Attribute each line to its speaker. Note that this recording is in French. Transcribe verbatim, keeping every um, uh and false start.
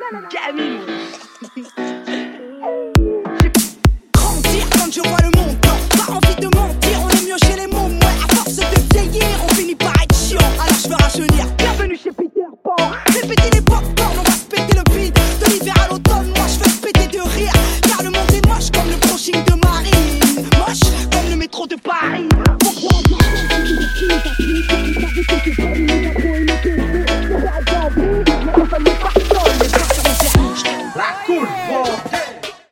Speaker 1: Camille.
Speaker 2: Grandir quand je vois le monde, pas envie de mentir, on est mieux chez les mots. Ouais, à force de vieillir, on finit par être chiant. Alors je veux rajeunir, bienvenue chez Peter Pan. C'est péter les popcorn, on va se péter le bide. De l'hiver à l'automne, moi je veux se péter de rire. Car le monde est moche comme le brushing de Marine. Moche comme le métro de Paris. Pourquoi